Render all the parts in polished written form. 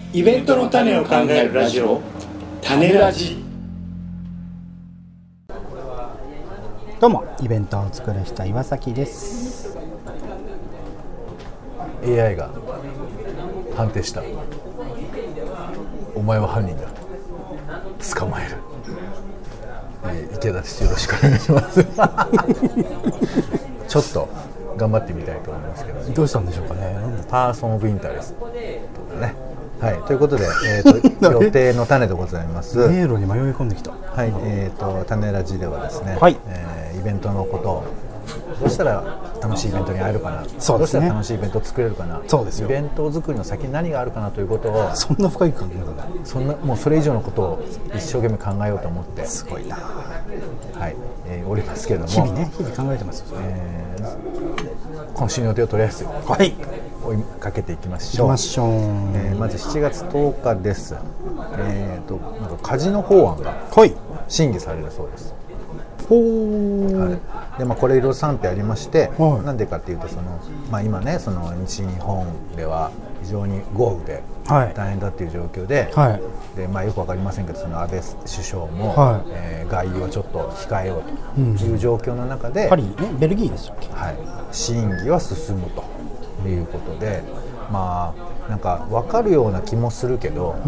イベントの種を考えるラジオ、種ラジ。 どうも、イベントを作る人岩崎です。 AI が判定した。お前は犯人だ。捕まえる。池田です。よろしくお願いしますちょっと頑張ってみたいと思いますけど、 どうしたんでしょうかね。 パーソンオブインタレストとかね。はい、ということで、予定の種でございます。 迷路に迷い込んできた。 はい、種ラジではですね、 はい、 イベントのことをどうしたら楽しいイベントに会えるかな、 そうですね、 どうしたら楽しいイベントを作れるかな、 そうですよ、 イベント作りの先に何があるかなということを、 そんな深い感じだね。 そんなもうそれ以上のことを一生懸命考えようと思って、 すごいな。 はい、おりますけれども、 日々考えてますよね。 今週の予定をとりあえずはい、 追いかけていきましょう。まず7月10日です。なんかカジノ法案が審議されるそうです。はい、でこれいろいろ賛否ありまして、なんでかっていうと今ね、その西日本では非常に豪雨で大変だっていう状況で、でよくわかりませんけど、その安倍首相も、外遊はちょっと控えようという状況の中で、 パリね、ベルギーでしたっけ、 審議は進むということで、なんか分かるような気もするけど、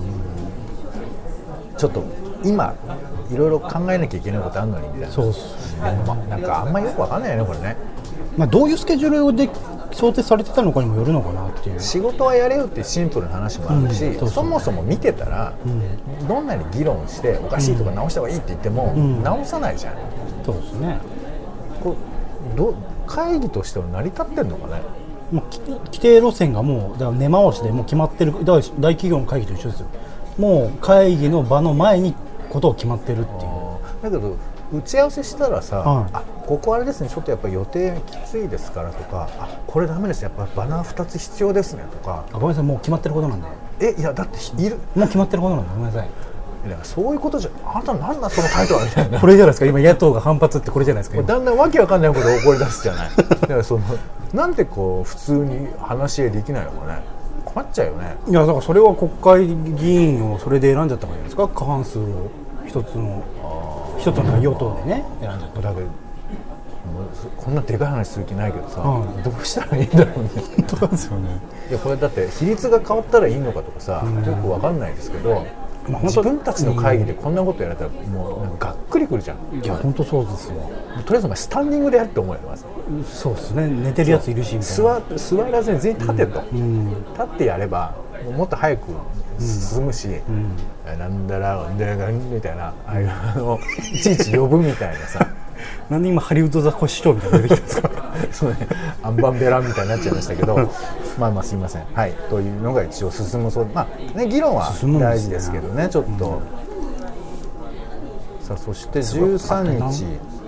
ちょっと今いろいろ考えなきゃいけないことあるのにみたいな。そうですね。なんかあんまりよく分かんないよねこれね。どういうスケジュールで想定されてたのかにもよるのかなっていう。 仕事はやれよっていうシンプルな話もあるし、そもそも見てたら、どんなに議論しておかしいとか直した方がいいって言っても、直さないじゃん。 そうですね。 会議としては成り立ってんのかね。 規定路線がもうだから根回しでもう決まってる。だから大企業の会議と一緒ですよ。もう会議の場の前にことを決まってるっていう。 だけど打ち合わせしたらさ、ここあれですね、ちょっとやっぱり予定きついですからとか、これダメです、やっぱバナー2つ必要ですねとか。 ごめんなさい、もう決まってることなんで。 いやだってもう決まってることなんで、ごめんなさい。 だからそういうことじゃ、あなたなんだその態度はみたいなこれじゃないですか、今野党が反発ってこれじゃないですか。 だんだんわけわかんないことを怒り出すじゃないだからなんで普通に話し合いできないのかね。困っちゃうよね。 いやだからそれは国会議員をそれで選んじゃったからじゃないですか。過半数を一つの与党でね選んじゃった。 だけどこんなでかい話する気ないけどさ、どうしたらいいんだろうね。 本当ですよね。 いやこれだって比率が変わったらいいのかとかさ、よくわかんないですけど、自分たちの会議でこんなことやられたらもうなんかがっくりくるじゃん。 いや本当そうですよ。 とりあえずお前スタンディングでやるって思うよまず。 そうですね。寝てるやついるしみたいな。 座らずに全員立てと、立ってやればもっと早く進むし、なんだらみたいな、いちいち呼ぶみたいなさなんで今ハリウッドザコシショウみたいなの出てきたんですかそうね、アンバンベラみたいになっちゃいましたけどすいません、はい、というのが一応進むそうで、議論は大事ですけどね、ちょっと、さあそして13日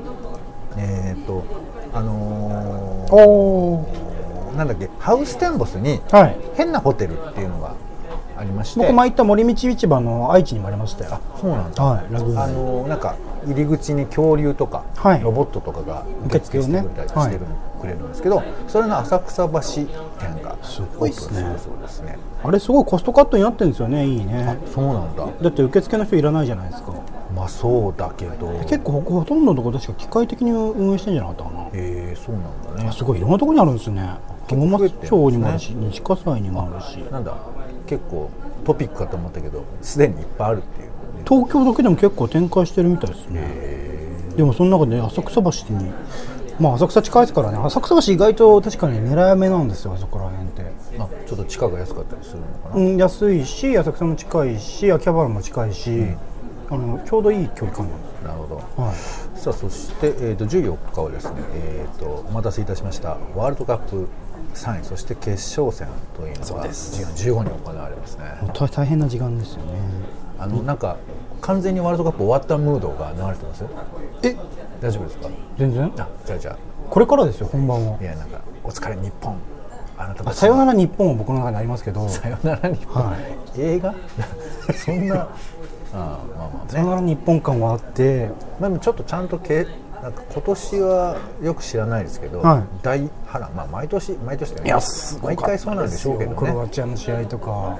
なんだっけ、ハウステンボスに変なホテルっていうのがありまして、 僕前行った森道市場の愛知にもありましたよ。 そうなんだ。なんか入り口に恐竜とかロボットとかが受付してくれたりくれるんですけど、それの浅草橋店がすごいですね。 そうですね。 あれすごいコストカットになってるんですよね。いいね。 そうなんだ。 だって受付の人いらないじゃないですか。 そうだけど結構ほとんどのところ確か機械的に運営してんじゃなかったかな。 そうなんだね。 すごいいろんなところにあるんですよね。浜松町にもあるし、西葛西にもあるし。 なんだ、結構トピックかと思ったけどすでにいっぱいあるっていう。 東京だけでも結構展開してるみたいですね。でもその中で浅草橋に、浅草近いですからね。浅草橋意外と確かに狙い目なんですよ、あそこら辺って。 ちょっと地価が安かったりするのかな。 安いし、浅草も近いし、秋葉原も近いし、ちょうどいい距離感なんです。 なるほど。さあそして、14日はですね、お待たせいたしました、ワールドカップ3位、そして決勝戦というのが15日に行われますね。 大変な時間ですよね。 なんか完全にワールドカップ終わったムードが流れてますよ。大丈夫ですか？ 全然。 じゃあこれからですよ、本番は。 いや、なんかお疲れ日本、あなたさよなら日本は僕の中でありますけど。 さよなら日本、映画そんなさよなら日本感はあって、 ちょっとちゃんとなんか今年はよく知らないですけど、大波乱、毎年だよね。 いやすごかったですよ。 毎回そうなんでしょうけどね。 クロアチアの試合とか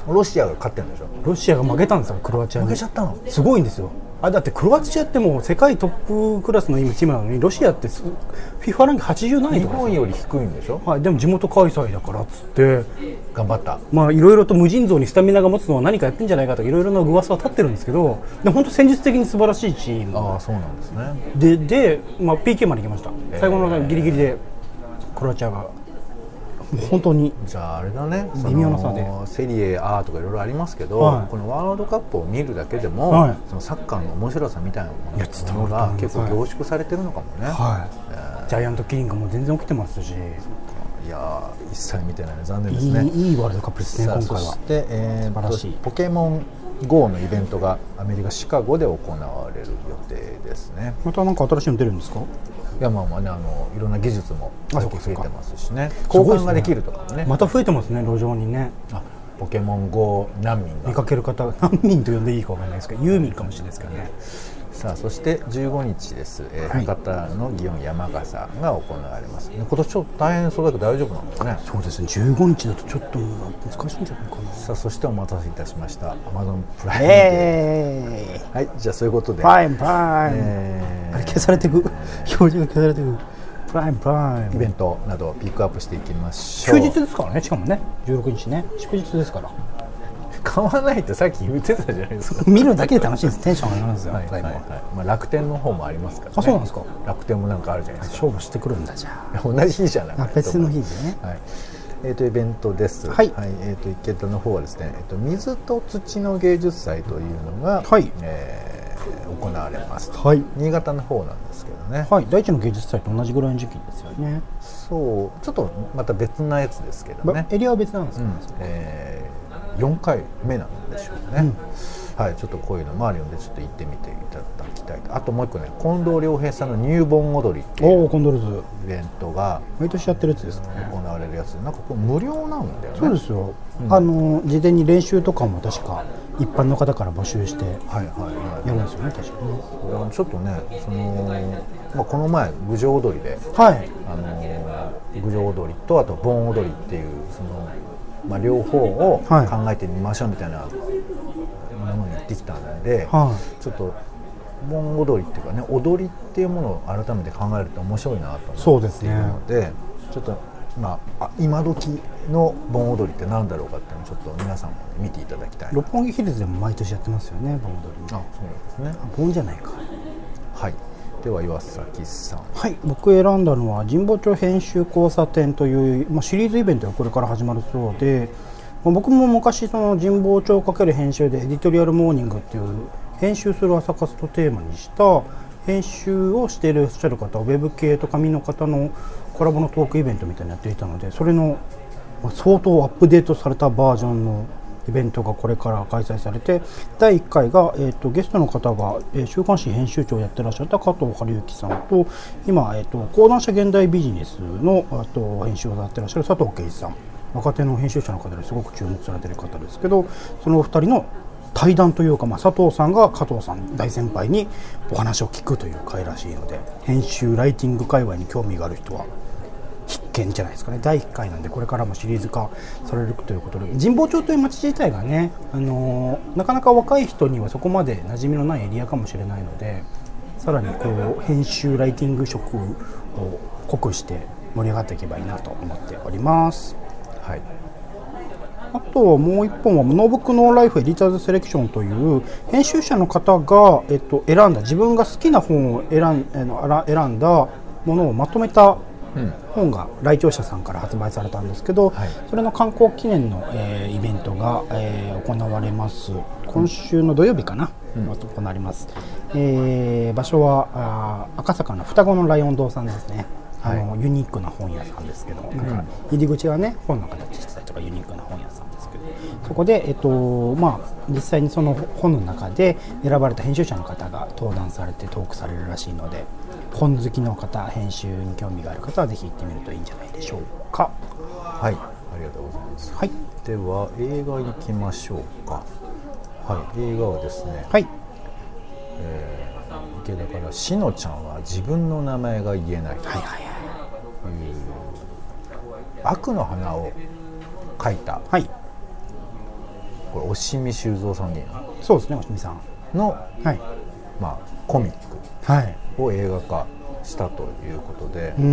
ロシアが勝ってるんでしょ。 ロシアが負けたんですよ、クロアチアに。 負けちゃったの。 すごいんですよ。だってクロアチアってもう世界トップクラスの今チームなのに、ロシアってFIFA ランク80何位日とか。 本より低いんでしょ。 はい、でも地元開催だからっつって頑張った。 まあいろいろと無尽蔵にスタミナが持つのは何かやってんじゃないかとかいろいろな噂は立ってるんですけど、で本当戦術的に素晴らしいチーム。 ああ、そうなんですね。 で、まあ、PK まで行きました。最後のギリギリでクロアチアが本当に。 じゃああれだね、 微妙な差でセリエ A とかいろいろありますけど、 はい、 このワールドカップを見るだけでも、 はい、 そのサッカーの面白さみたいなものが結構凝縮されてるのかもね。 はい、ジャイアントキリングも全然起きてますし。 いや一切見てないの残念ですね。 いいワールドカップですね今回は。 そして、素晴らしいポケモン GO のイベントがアメリカシカゴで行われる予定ですね。 また何か新しいの出るんですか。 いやまあね、いろんな技術も増えてますしね、交換ができるとかもね、 また増えてますね、路上にね。 ポケモン GO 難民が見かける方、難民と呼んでいいかわからないですけど、ユーミンかもしれないですけどね。 さあそして15日です、博多の祇園山笠が行われます。今年ちょっと大変そうだけど大丈夫なんですね。 そうですね、15日だとちょっと難しいんじゃないかな。 さあそしてお待たせいたしました Amazon プライムデー。はい、じゃあそういうことでプライムあれ消されていく表示が消されていくプライムイベントなどをピックアップしていきましょう。 休日ですからね、しかもね16日ね、祝日ですから。 買わないってさっき言ってたじゃないですか。 見るだけで楽しいです。テンション上がるんですよ。 まあ楽天の方もありますからね。 あ、そうなんですか。 楽天もなんかあるじゃないですか。 勝負してくるんだじゃあ。 同じ日じゃない。 別の日でね。 はい。イベントです。 はい。 池田の方はですね、水と土の芸術祭というのが、 はい。 行われます。 はい。 新潟の方なんですけどね。 はい。大地の芸術祭と同じぐらいの時期ですよね。 そう、ちょっとまた別なやつですけどね。 エリアは別なんですか。 4回目なんでしょうね。はい、ちょっとこういうのもあるのでちょっと行ってみていただきたいと。あともう一個ね、近藤良平さんの入盆踊りっていうイベントが毎年やってるやつですね。 行われるやつで、なんかこれ無料なんだよね。 そうですよ。事前に練習とかも確か一般の方から募集してやるんですよね、確かに。 ちょっとね、この前郡上踊りで、郡上踊りとあと盆踊りっていう両方を考えてみましょうみたいなものに行ってきたので、ちょっと盆踊りっていうかね、踊りっていうものを改めて考えると面白いなと思っているので、ちょっと今時の盆踊りって何だろうかっていうのをちょっと皆さんも見ていただきたい。 六本木ヒルズでも毎年やってますよね、盆踊り。 あ、そうなんですね。 盆じゃないか。 はい。では岩崎さん。 はい、僕選んだのは神保町編集交差点という、シリーズイベントがこれから始まるそうで、僕も昔その神保町×編集でエディトリアルモーニングっていう編集する朝活とテーマにした編集をしていらっしゃる方、ウェブ系と紙の方のコラボのトークイベントみたいなのやっていたので、それの相当アップデートされたバージョンのイベントがこれから開催されて、第1回が、ゲストの方が、週刊誌編集長をやってらっしゃった加藤晴之さんと、今、講談社現代ビジネスの編集をやってらっしゃる佐藤圭一さん、若手の編集者の方ですごく注目されている方ですけど、そのお二人の対談というか、佐藤さんが加藤さん大先輩にお話を聞くという回らしいので、編集ライティング界隈に興味がある人は必見じゃないですかね。第1回なんでこれからもシリーズ化されるということで、神保町という街自体がね、なかなか若い人にはそこまで馴染みのないエリアかもしれないので、さらにこう編集ライティング色を濃くして盛り上がっていけばいいなと思っております。 はい。 あともう一本はノーブックノーライフエディターズセレクションという編集者の方が、選んだ自分が好きな本を選んだものをまとめた本が来庁者さんから発売されたんですけど、それの観光記念の、イベントが、行われます。今週の土曜日かな、行われます。場所は赤坂の双子のライオン堂さんですね。ユニークな本屋さんですけど、なんか入り口はね本の形してたりとかユニークな本屋さんですけど、そこで、実際にその本の中で選ばれた編集者の方が登壇されてトークされるらしいので、本好きの方、編集に興味がある方はぜひ行ってみるといいんじゃないでしょうか。 はい、ありがとうございます。はい、では映画に行きましょうか。はい、映画はですね、 はい、 だからしのちゃんは自分の名前が言えないという悪の花を描いたこれ押見修造さんでいいの？ そうですね、押見さんの、 はい、 まあ、コミックを映画化したということで、 うん、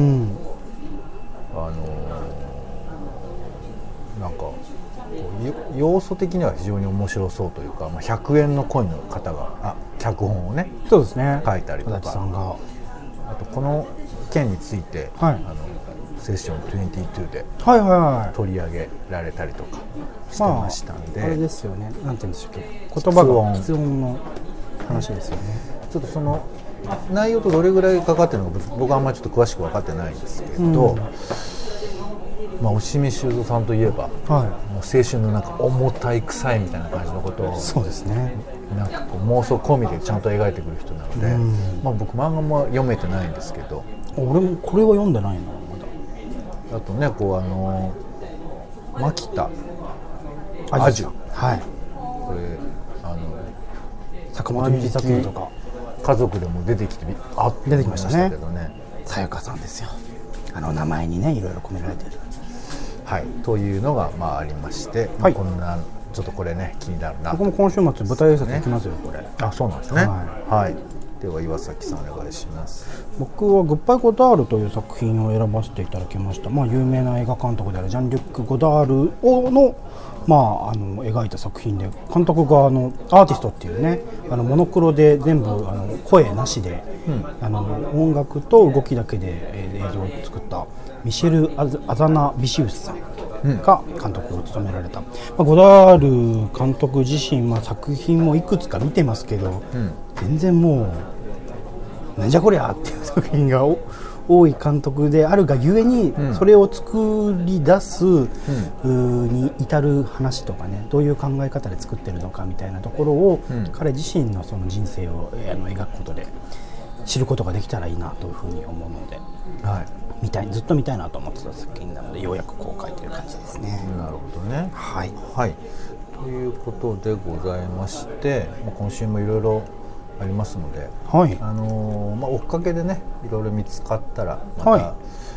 なんか要素的には非常に面白そうというか、まあ、100円のコインの方が脚本をね、 そうですね、 書いたりとか、 さんがあとこの件について、 はい、 セッション22で取り上げられたりとかしてましたんで、 あれですよね、なんて言うんでしたっけ、言葉が発音の話ですよね。 ちょっとその内容とどれぐらいかかってるのか僕はあんまりちょっと詳しく分かってないんですけど、まあ、押見修造さんといえば、もう青春のなんか重たい臭いみたいな感じのことを、 そうですね、なんかこう妄想込みでちゃんと描いてくる人なので、まあ、僕漫画も読めてないんですけど、 俺もこれは読んでないな、まだ。 あとね、こう牧田アジュ、 はい、 これ坂本龍一作品とか家族でも出てきて出てきましたね。 けどね、 さやかさんですよ、名前にねいろいろ込められている、 はい、というのがまあありまして、 はい、 こんなちょっとこれね気になるな。 僕も今週末舞台挨拶行きますよ、これ。 あ、そうなんですね。はい、では岩崎さんお願いします。 僕はグッバイ・ゴダールという作品を選ばせていただきました。まあ、有名な映画監督であるジャン・リュック・ゴダールの、まあ、描いた作品で、監督がアーティストっていうね、モノクロで全部声なしで、音楽と動きだけで映像を作ったミシェル・アザナビシウスさんが監督を務められた、ゴダール監督自身、作品もいくつか見てますけど、全然もうなんじゃこりゃっていう作品が多い監督であるがゆえに、それを作り出すに至る話とかね、どういう考え方で作ってるのかみたいなところを、彼自身のその人生を描くことで知ることができたらいいなというふうに思うので、ずっと見たいなと思ってた作品なので、ようやく公開という感じですね。 なるほどね。 はい、 はい、ということでございまして、今週もいろいろありますので、 はい、 追っかけでねいろいろ見つかったらまた、はい、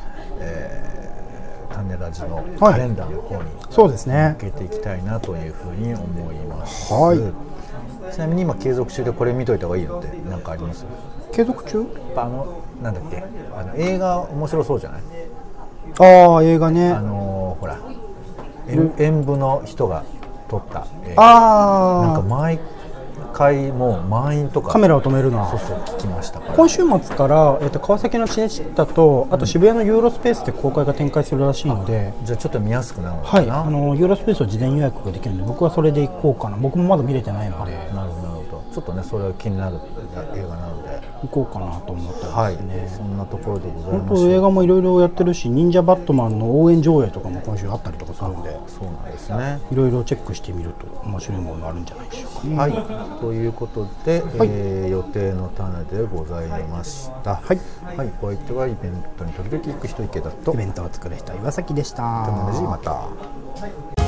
種ラジのカレンダーの方に、 そうですね、 向けていきたいなというふうに思います。 はい、 ちなみに今継続中でこれ見といた方がいいのって何かあります？ 継続中？ なんだっけ、映画面白そうじゃない？ 映画ね、 ほら演舞の人が撮った映画、なんか毎回もう満員とか、 カメラを止めるのはそう聞きましたから、 今週末から、川崎のシネシッタとあと渋谷のユーロスペースで公開が展開するらしいので、 じゃあちょっと見やすくなるのかな。 はい、ユーロスペースは事前予約ができるので、僕はそれで行こうかな。僕もまだ見れてないので。 なるほど、ちょっとねそれは気になる映画なので行こうかなと思ってますね。 はい、そんなところでございます。 本当映画もいろいろやってるし、忍者バットマンの応援上映とかも今週あったりとかするんで、 そうなんですね。 いろいろチェックしてみると面白いものがあるんじゃないでしょうかね。 はい、ということで、予定の種でございました。はい、はい、お相手はイベントに時々行く人池田と、 イベントを作る人岩崎でした。 また。